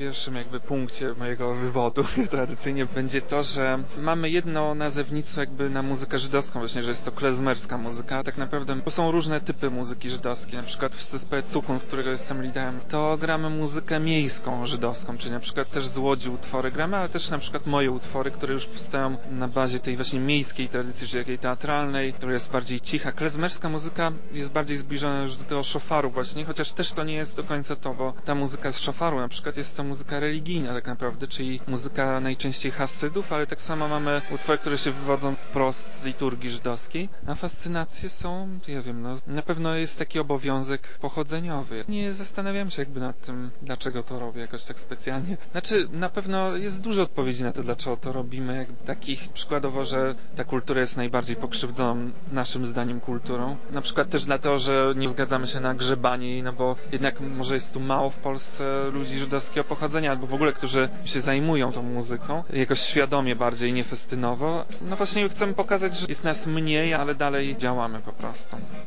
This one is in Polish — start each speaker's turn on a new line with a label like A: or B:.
A: pierwszym jakby punkcie mojego wywodu tradycyjnie będzie to, że mamy jedno nazewnictwo jakby na muzykę żydowską właśnie, że jest to klezmerska muzyka, a tak naprawdę są różne typy muzyki żydowskiej. Na przykład w zespole Cukun, którego jestem liderem, to gramy muzykę miejską żydowską, czyli na przykład też z Łodzi utwory gramy, ale też na przykład moje utwory, które już powstają na bazie tej właśnie miejskiej tradycji, czyli takiej teatralnej, która jest bardziej cicha. Klezmerska muzyka jest bardziej zbliżona już do tego szofaru właśnie, chociaż też to nie jest do końca to, bo ta muzyka z szofaru na przykład jest to muzyka religijna tak naprawdę, czyli muzyka najczęściej Hasydów, ale tak samo mamy utwory, które się wywodzą wprost z liturgii żydowskiej, a fascynacje są, ja wiem, no na pewno jest taki obowiązek pochodzeniowy. Nie zastanawiam się jakby nad tym, dlaczego to robię jakoś tak specjalnie. Znaczy, na pewno jest dużo odpowiedzi na to, dlaczego to robimy, jakby takich przykładowo, że ta kultura jest najbardziej pokrzywdzoną naszym zdaniem kulturą. Na przykład też dlatego, że nie zgadzamy się na grzebanie jej, no bo jednak może jest tu mało w Polsce ludzi żydowskiego pochodzenia, albo w ogóle, którzy się zajmują tą muzyką, jakoś świadomie bardziej, nie festynowo. No właśnie chcemy pokazać, że jest nas mniej, ale dalej działamy po prostu.